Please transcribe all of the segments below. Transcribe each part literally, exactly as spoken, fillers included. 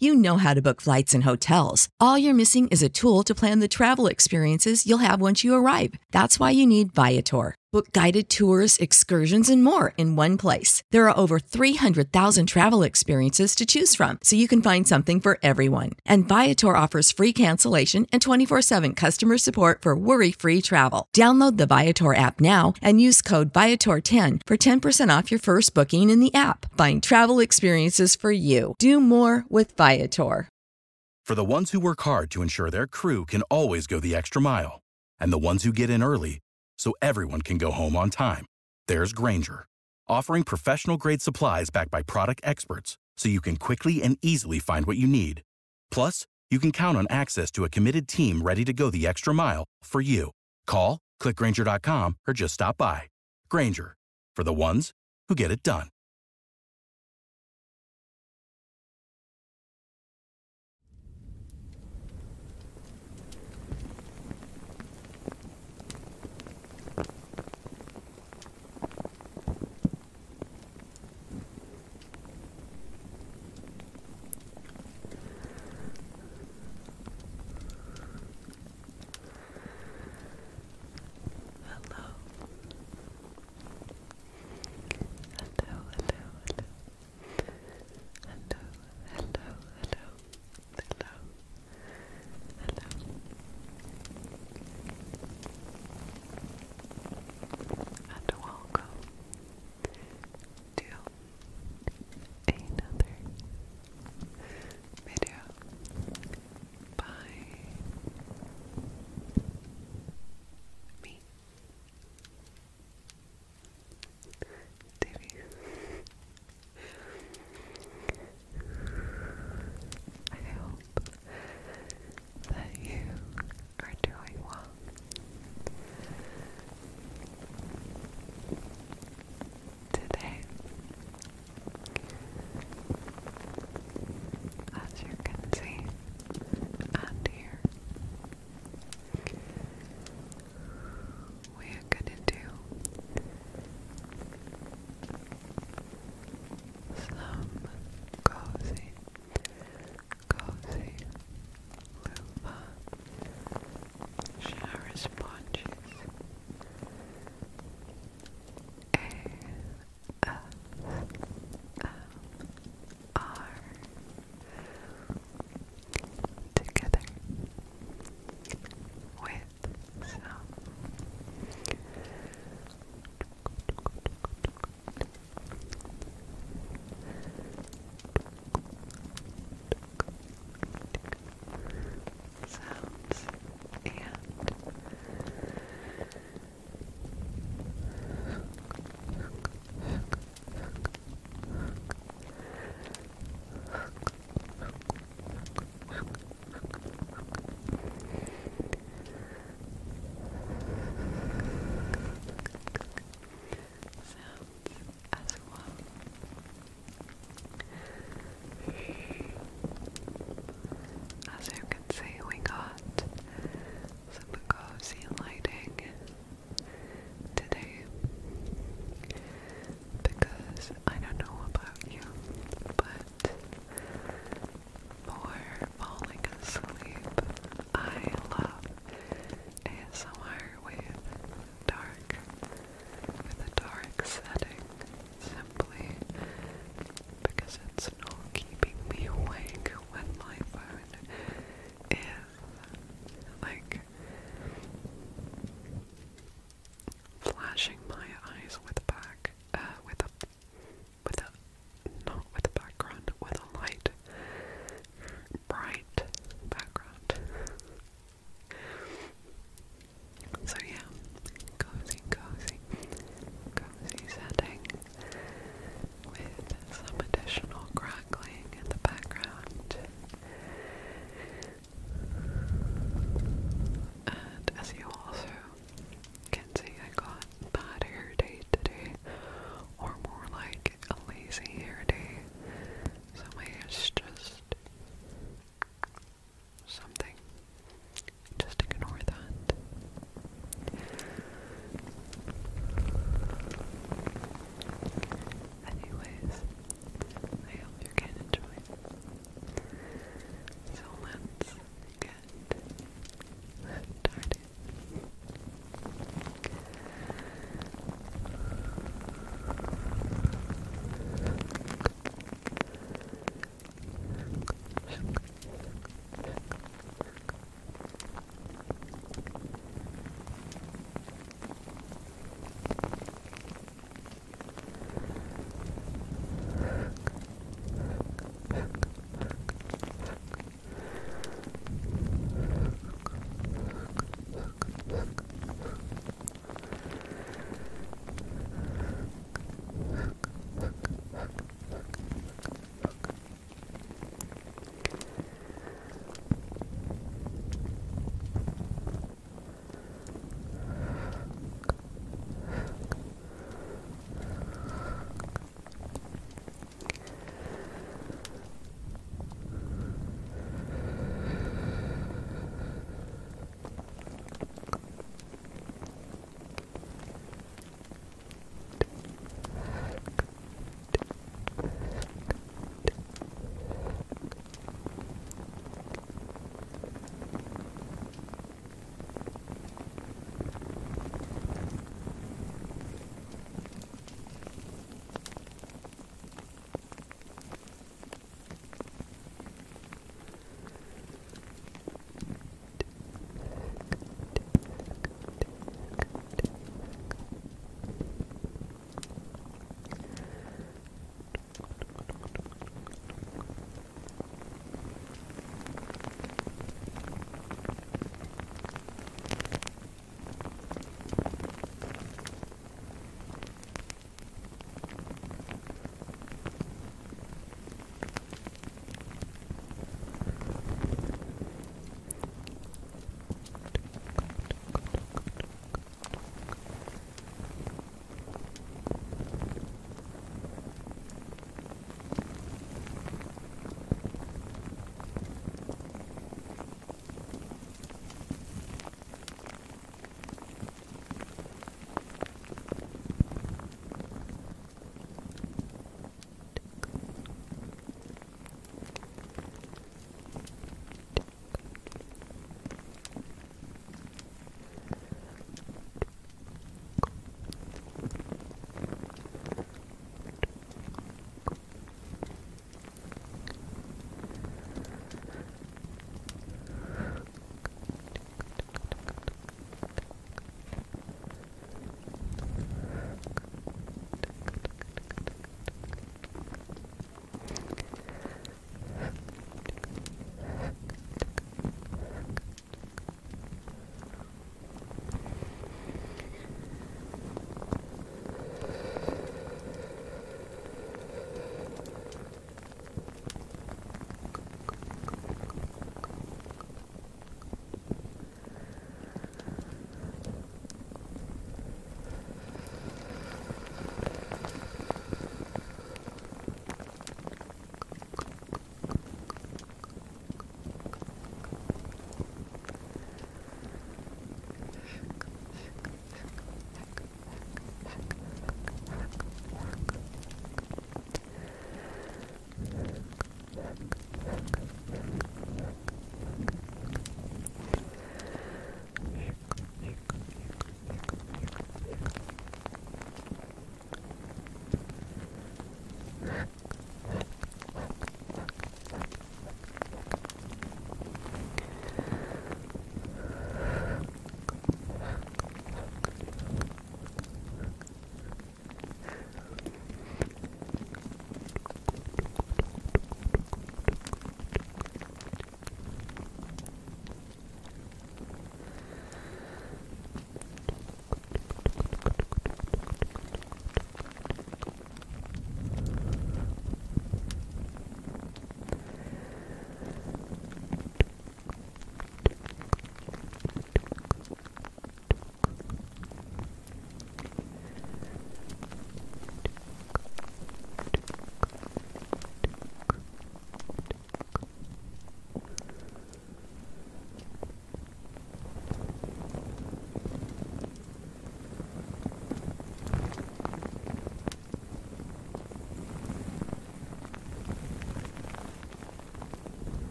You know how to book flights and hotels. All you're missing is a tool to plan the travel experiences you'll have once you arrive. That's why you need Viator. Book guided tours, excursions, and more in one place. There are over three hundred thousand travel experiences to choose from, so you can find something for everyone. And Viator offers free cancellation and twenty-four seven customer support for worry-free travel. Download the Viator app now and use code Viator ten for ten percent off your first booking in the app. Find travel experiences for you. Do more with Viator. For the ones who work hard to ensure their crew can always go the extra mile, and the ones who get in early so everyone can go home on time, there's Grainger, offering professional-grade supplies backed by product experts so you can quickly and easily find what you need. Plus, you can count on access to a committed team ready to go the extra mile for you. Call, click Grainger dot com, or just stop by. Grainger, for the ones who get it done.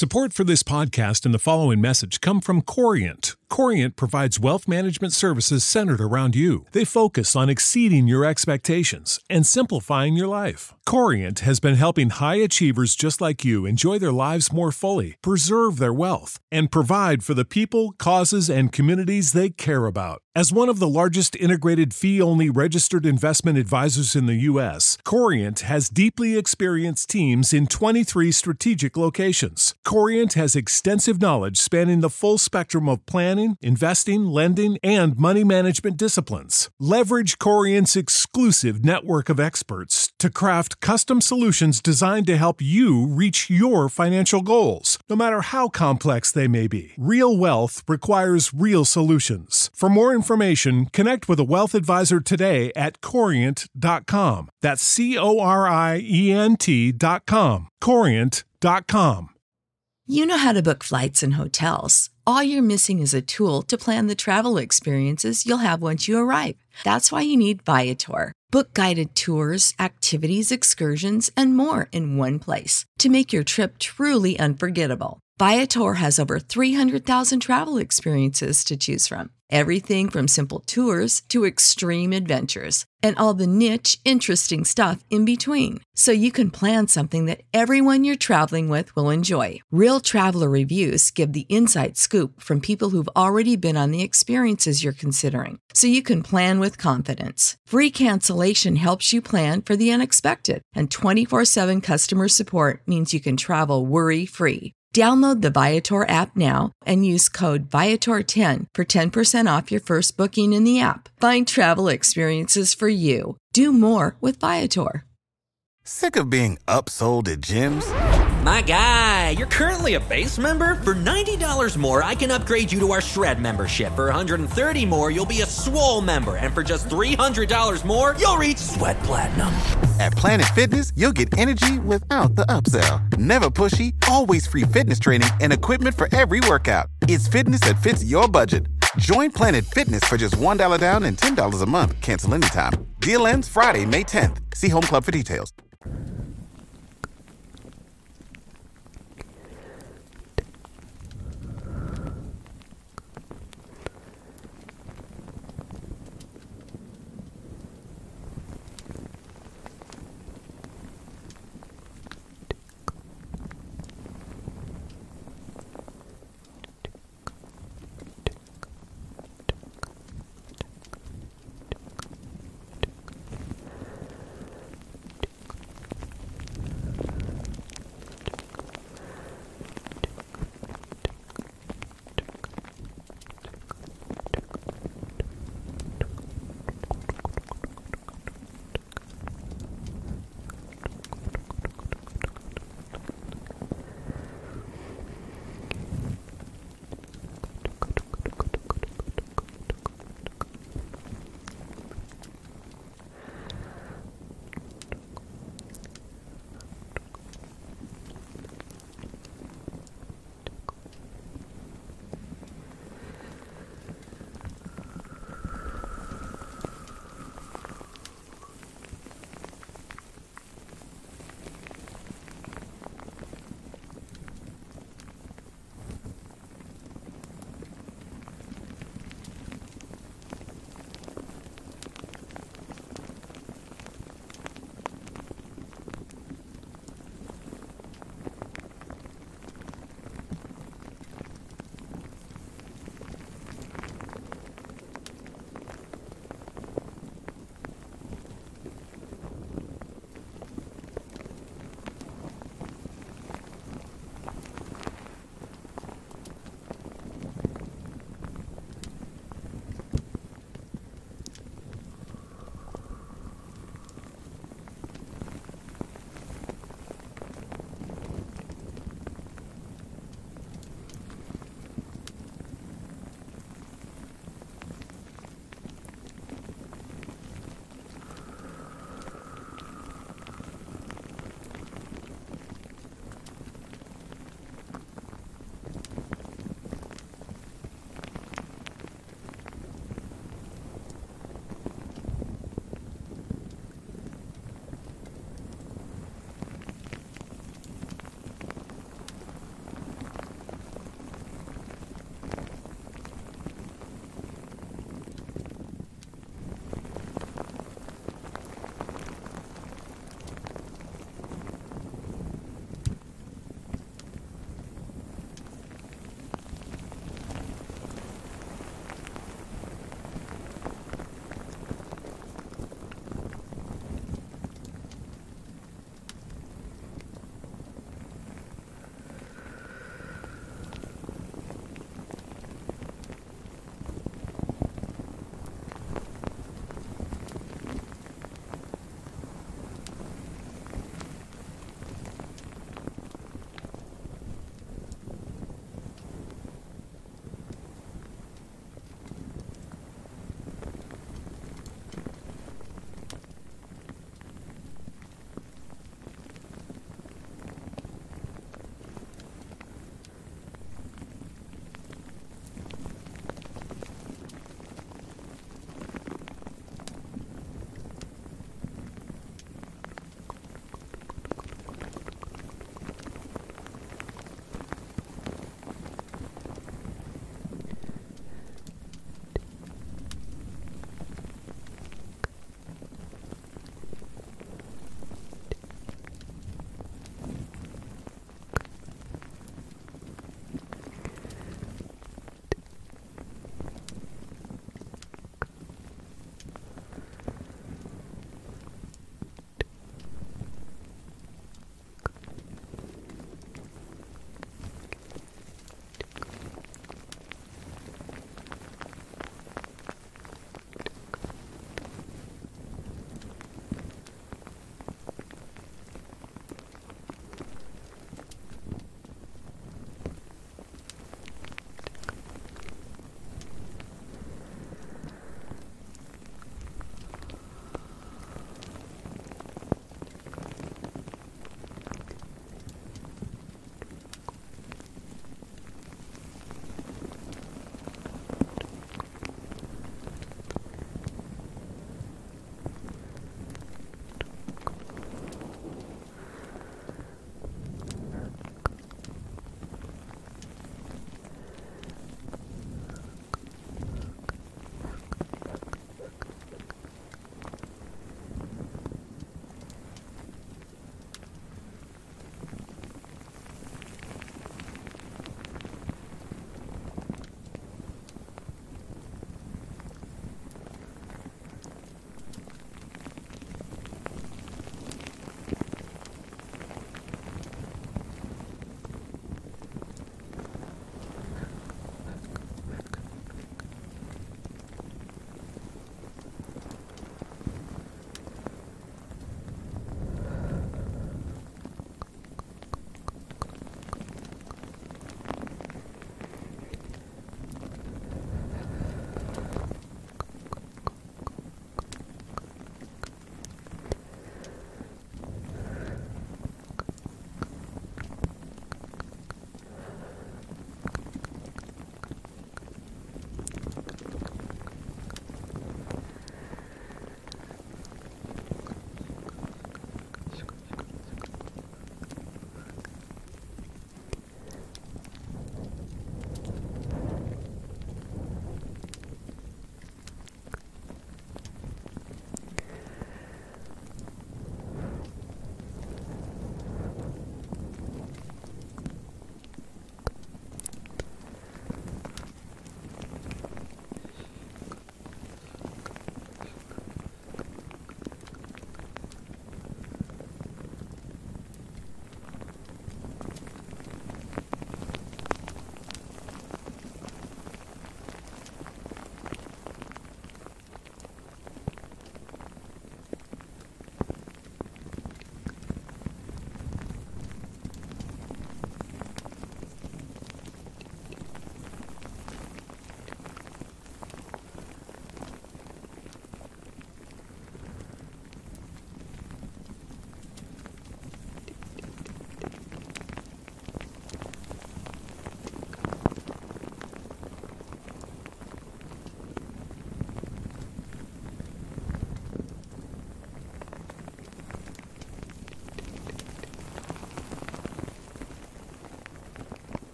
Support for this podcast and the following message come from Corient. Corient provides wealth management services centered around you. They focus on exceeding your expectations and simplifying your life. Corient has been helping high achievers just like you enjoy their lives more fully, preserve their wealth, and provide for the people, causes, and communities they care about. As one of the largest integrated fee-only registered investment advisors in the U S, Corient has deeply experienced teams in twenty-three strategic locations. Corient has extensive knowledge spanning the full spectrum of planning, investing, lending, and money management disciplines. Leverage Corient's exclusive network of experts to craft custom solutions designed to help you reach your financial goals, no matter how complex they may be. Real wealth requires real solutions. For more information, connect with a wealth advisor today at corient dot com. That's C O R I E N T dot com. corient dot com. You know how to book flights and hotels. All you're missing is a tool to plan the travel experiences you'll have once you arrive. That's why you need Viator. Book guided tours, activities, excursions, and more in one place to make your trip truly unforgettable. Viator has over three hundred thousand travel experiences to choose from. Everything from simple tours to extreme adventures and all the niche, interesting stuff in between. So you can plan something that everyone you're traveling with will enjoy. Real traveler reviews give the inside scoop from people who've already been on the experiences you're considering. So you can plan with confidence. Free cancellation helps you plan for the unexpected. And twenty-four seven customer support means you can travel worry-free. Download the Viator app now and use code Viator ten for ten percent off your first booking in the app. Find travel experiences for you. Do more with Viator. Sick of being upsold at gyms? My guy, you're currently a base member. For ninety dollars more, I can upgrade you to our Shred membership. For one hundred thirty dollars more, you'll be a Swole member. And for just three hundred dollars more, you'll reach Sweat Platinum. At Planet Fitness, you'll get energy without the upsell. Never pushy, always free fitness training and equipment for every workout. It's fitness that fits your budget. Join Planet Fitness for just one dollar down and ten dollars a month. Cancel anytime. Deal ends Friday, May tenth. See Home Club for details.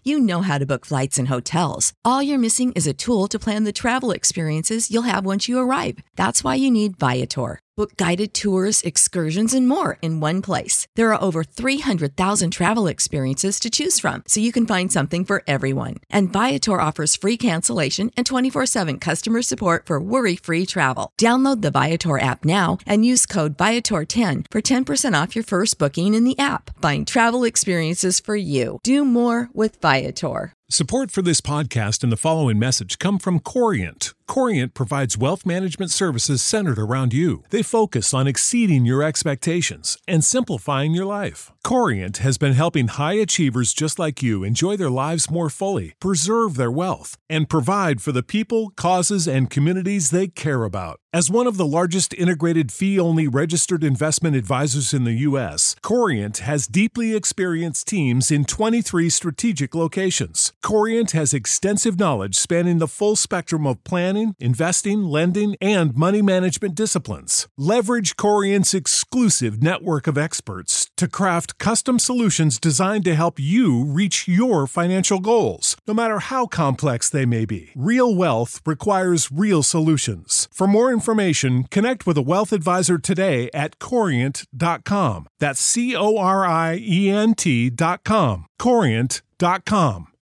You know how to book flights and hotels. All you're missing is a tool to plan the travel experiences you'll have once you arrive. That's why you need Viator. Book guided tours, excursions, and more in one place. There are over three hundred thousand travel experiences to choose from, so you can find something for everyone. And Viator offers free cancellation and twenty-four seven customer support for worry-free travel. Download the Viator app now and use code Viator ten for ten percent off your first booking in the app. Find travel experiences for you. Do more with Viator. Support for this podcast and the following message come from Corient. Corient provides wealth management services centered around you. They focus on exceeding your expectations and simplifying your life. Corient has been helping high achievers just like you enjoy their lives more fully, preserve their wealth, and provide for the people, causes, and communities they care about. As one of the largest integrated fee-only registered investment advisors in the U S, Corient has deeply experienced teams in twenty-three strategic locations. Corient has extensive knowledge spanning the full spectrum of planning, investing, lending, and money management disciplines. Leverage Corient's exclusive network of experts to craft custom solutions designed to help you reach your financial goals, no matter how complex they may be. Real wealth requires real solutions. For more information, connect with a wealth advisor today at corient dot com. That's C O R I E N T dot com. corient dot com.